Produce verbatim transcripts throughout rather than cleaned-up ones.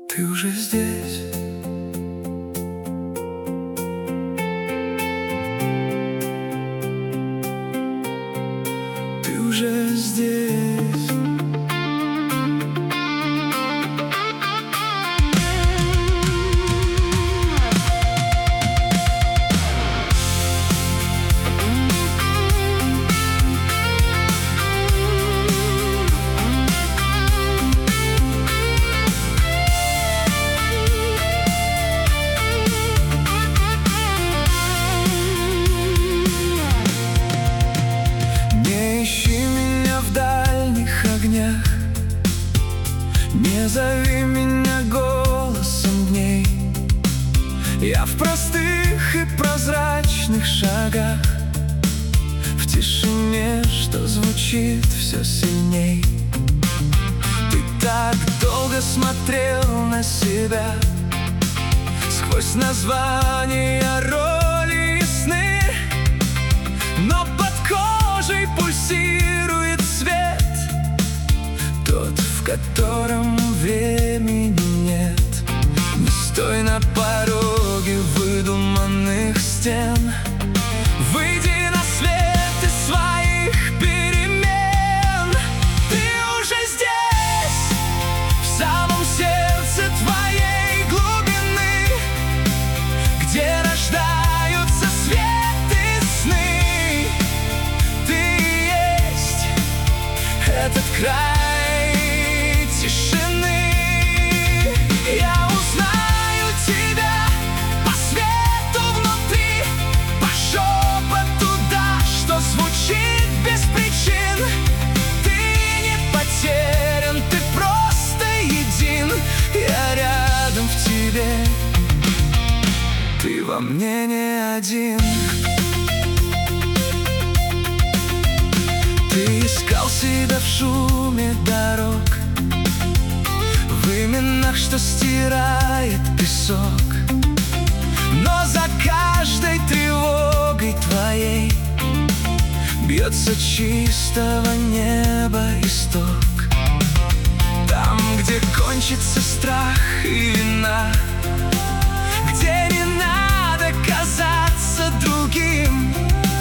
Ты уже здесь. Ты уже здесь. Не зови меня голосом дней. Я в простых и прозрачных шагах, в тишине, что звучит все сильней. Ты так долго смотрел на себя, сквозь названия, роли и сны, но под кожей пульсирует свет, тот, в котором времени нет. Не стой на пороге выдуманных стен. Выйди на свет из своих перемен. Ты уже здесь, в самом сердце твоей глубины, где рождаются свет и сны. Ты есть этот край тишины. Я узнаю тебя по свету внутри, по шепоту, да, что звучит без причин. Ты не потерян, ты просто един. Я рядом в тебе, ты во мне не один. Ты искал себя в шуме дорог, в именах, что стирает песок, но за каждой тревогой твоей бьется чистого неба исток. Там, где кончится страх и вина, где не надо казаться другим,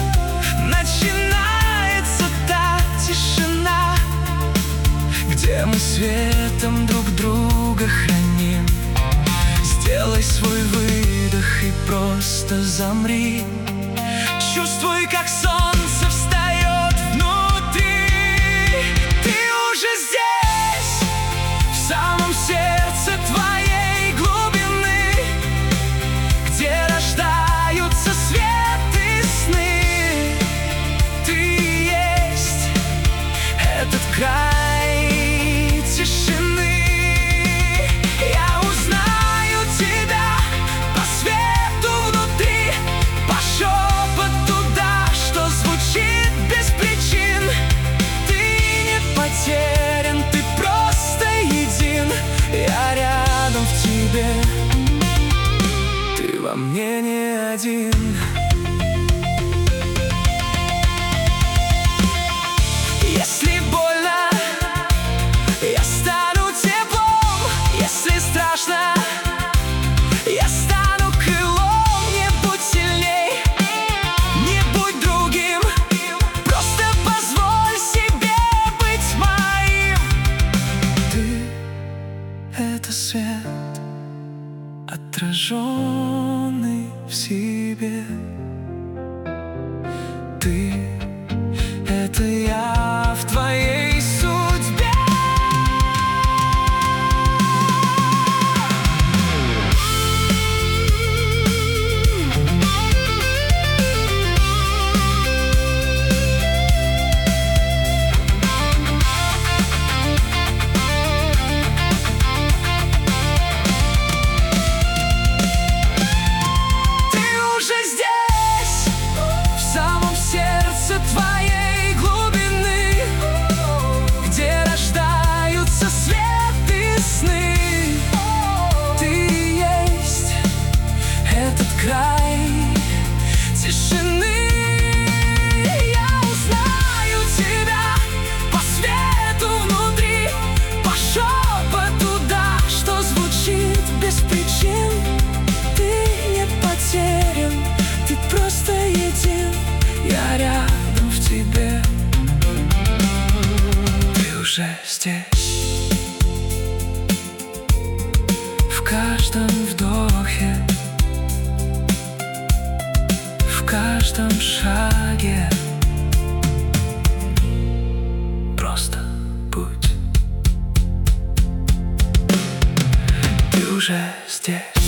начинается та тишина, где мы светом друг друга храним. Сделай свой выдох и просто замри. Чувствуй, как солнце встает внутри. Ты уже здесь, в самом сердце твоей глубины, где рождаются свет и сны. Ты есть этот край тишины. Я узнаю тебя по свету внутри, по шепоту, да, что звучит без причин. Ты не потерян, ты просто един. Я рядом в тебе, ты во мне не один. Если больно, я стану теплом. Если страшно, я стану крылом. Не будь сильней, не будь другим, просто позволь себе быть моим. Ты — это свет, отраженный в себе. Ты — это я в твоей судьбе. Ты уже здесь, в самом сердце уже здесь. В каждом вдохе, в каждом шаге. Просто будь. Ты уже здесь.